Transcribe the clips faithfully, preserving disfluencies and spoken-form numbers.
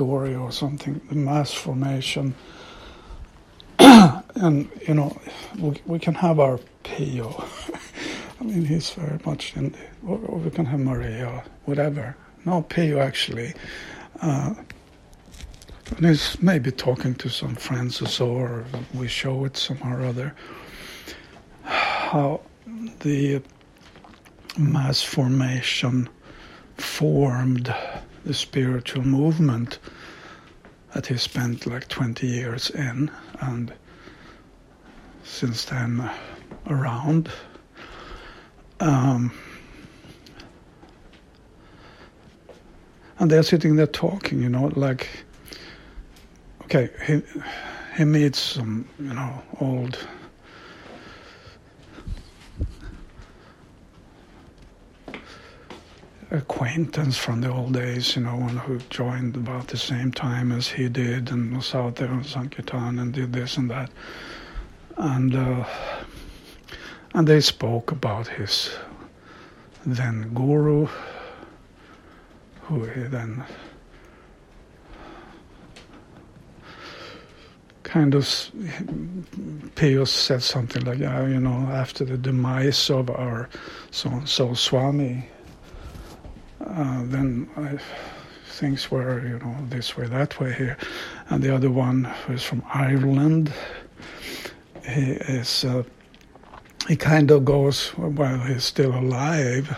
story or something, the mass formation. And, you know, we, we can have our Pio. I mean, he's very much in the, or, or we can have Maria, whatever. No, Pio actually. Uh, and he's maybe talking to some friends or so, or we show it somehow or other. How the mass formation formed the spiritual movement that he spent like twenty years in, and since then uh, around. Um, and they're sitting there talking, you know, like, okay, he, he meets some, you know, old acquaintance from the old days, you know, one who joined about the same time as he did and was out there on Sankirtan and did this and that. And uh, and they spoke about his then guru, who he then kind of, Pio said something like, yeah, you know, after the demise of our so-and-so Swami, Uh, then I, things were, you know, this way, that way here. And the other one, who is from Ireland, he is, uh, he kind of goes, while he's still alive,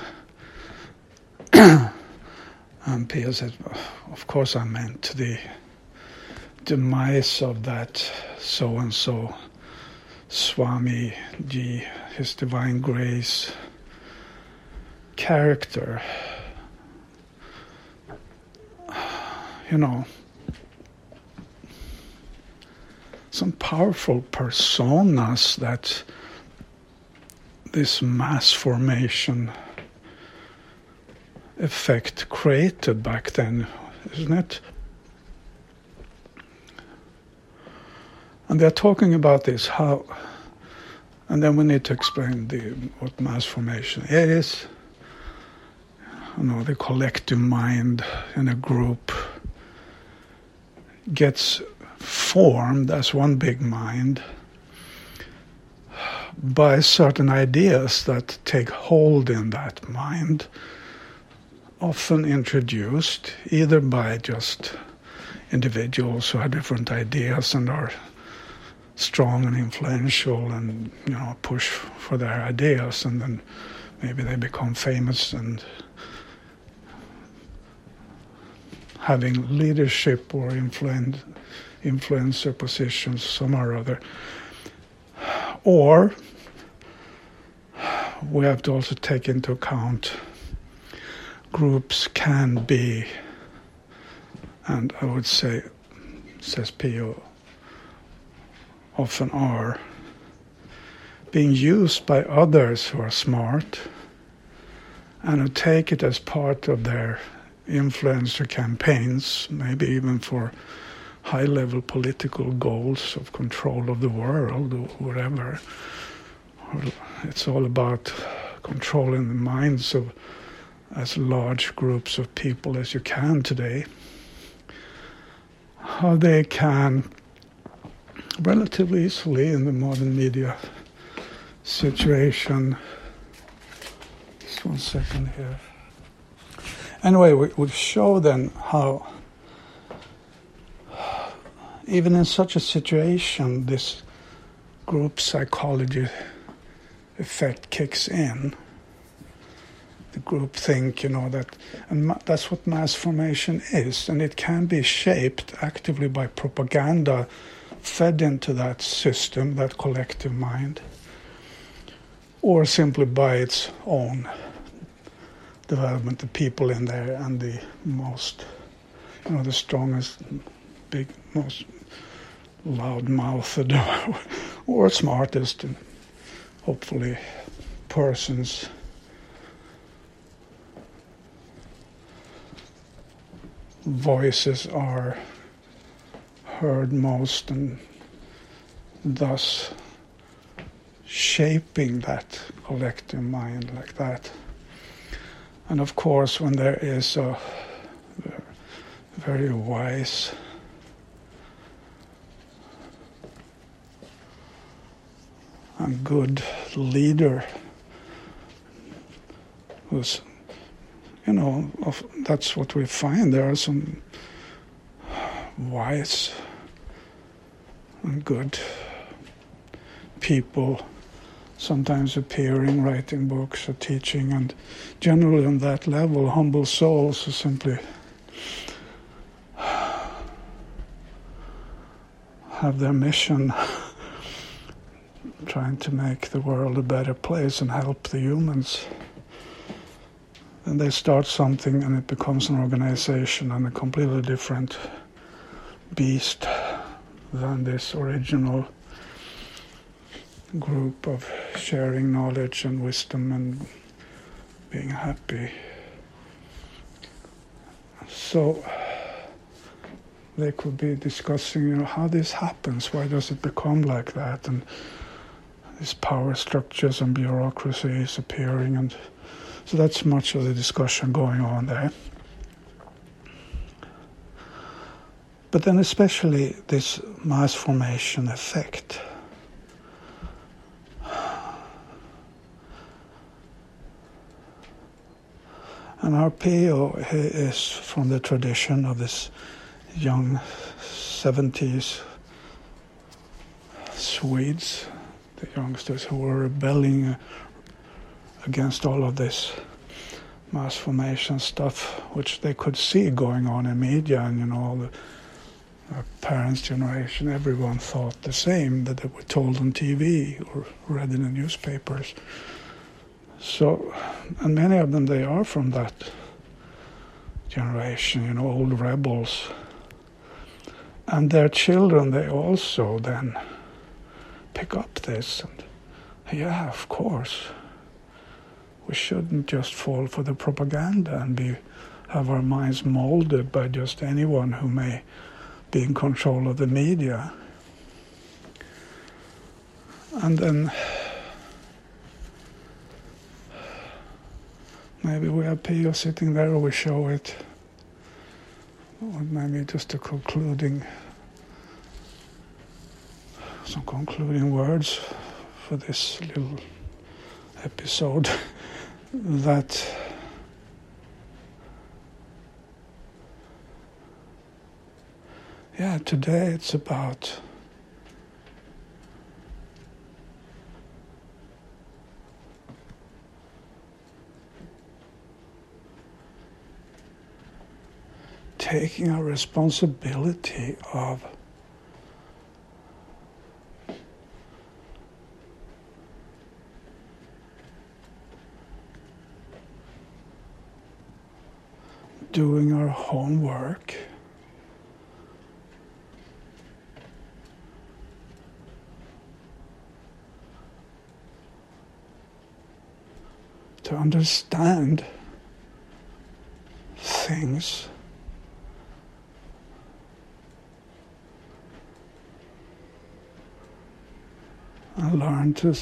and Pio says, of course I meant the demise of that so-and-so Swami Ji, His Divine Grace character. You know, some powerful personas that this mass formation effect created back then, isn't it? And they're talking about this, how, and then we need to explain the what mass formation is. You know, the collective mind in a group gets formed as one big mind by certain ideas that take hold in that mind, often introduced either by just individuals who have different ideas and are strong and influential and, you know, push for their ideas, and then maybe they become famous and having leadership or influence, influencer positions somehow or other. Or we have to also take into account groups can be, and I would say, says Pio, often are, being used by others who are smart and who take it as part of their influencer campaigns, maybe even for high-level political goals of control of the world or whatever. It's all about controlling the minds of as large groups of people as you can today. How they can relatively easily in the modern media situation. Just one second here. Anyway, we, we show then how even in such a situation this group psychology effect kicks in. The group think, you know, that, and ma- that's what mass formation is, and it can be shaped actively by propaganda fed into that system, that collective mind, or simply by its own development, the people in there and the most, you know, the strongest, big, most loud-mouthed or smartest, and hopefully persons voices are heard most, and thus shaping that collective mind like that. And of course, when there is a, very wise. And good leader who's, you know, of, that's what we find. There are some wise and good people sometimes appearing, writing books or teaching, and generally on that level, humble souls who simply have their mission trying to make the world a better place and help the humans. And they start something and it becomes an organization and a completely different beast than this original group of sharing knowledge and wisdom and being happy. So they could be discussing, you know, how this happens, why does it become like that, and these power structures and bureaucracies appearing, and so that's much of the discussion going on there. But then especially this mass formation effect. And our P O is from the tradition of this young seventies Swedes, the youngsters who were rebelling against all of this mass formation stuff, which they could see going on in media, and you know, the, our parents' generation, everyone thought the same, that they were told on T V or read in the newspapers. So, and many of them, they are from that generation, you know, old rebels. And their children, they also then pick up this, and yeah, of course, we shouldn't just fall for the propaganda and be have our minds molded by just anyone who may be in control of the media. And then maybe we have P O sitting there, or we show it, or maybe just a concluding, some concluding words for this little episode, that yeah, today it's about taking our responsibility of doing our homework, to understand things and learn to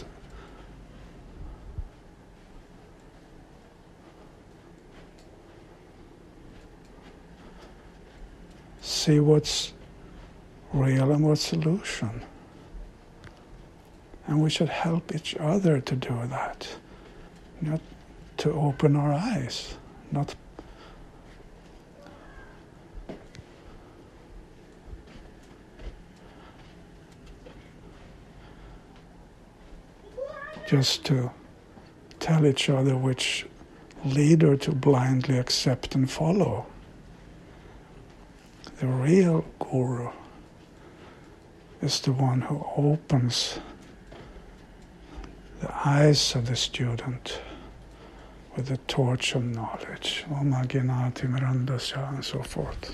see what's real and what's illusion. And we should help each other to do that, not to open our eyes, not just to tell each other which leader to blindly accept and follow. The real guru is the one who opens the eyes of the student with the torch of knowledge, Om Agnati Mirandasya, and so forth.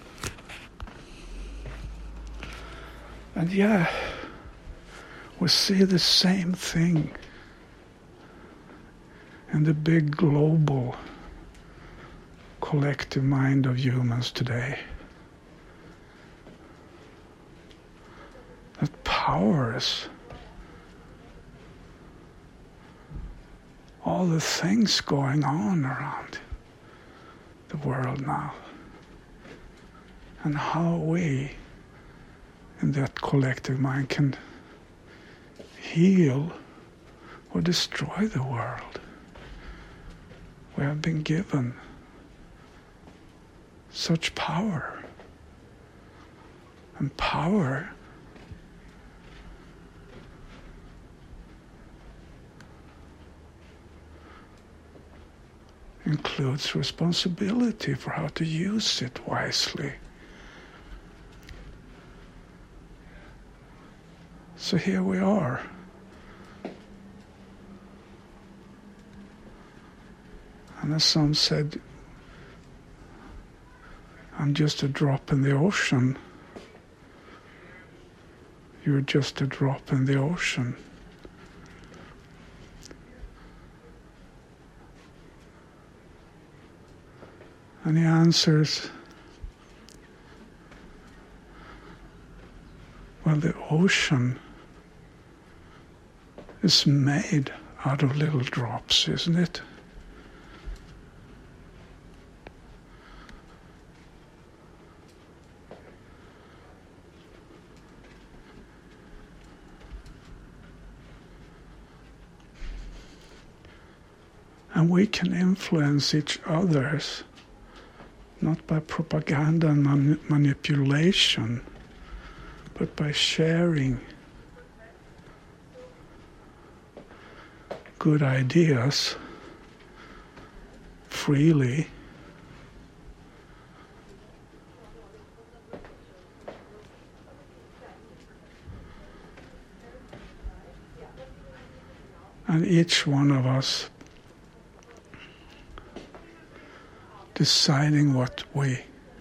And yeah, we see the same thing in the big global collective mind of humans today. That powers all the things going on around the world now. and how we, in that collective mind, can heal or destroy the world. We have been given such power. And power includes responsibility for how to use it wisely. So here we are. And as some said, I'm just a drop in the ocean. You're just a drop in the ocean. And he answers, well, the ocean is made out of little drops, isn't it? And we can influence each other's, not by propaganda and man- manipulation, but by sharing good ideas freely. And each one of us deciding what we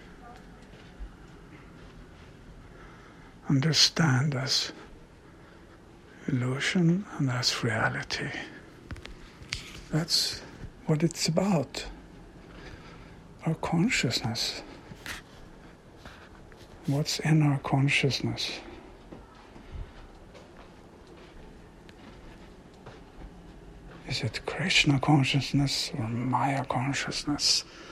understand as illusion and as reality. That's what it's about. Our consciousness. What's in our consciousness? Is it Krishna consciousness or Maya consciousness?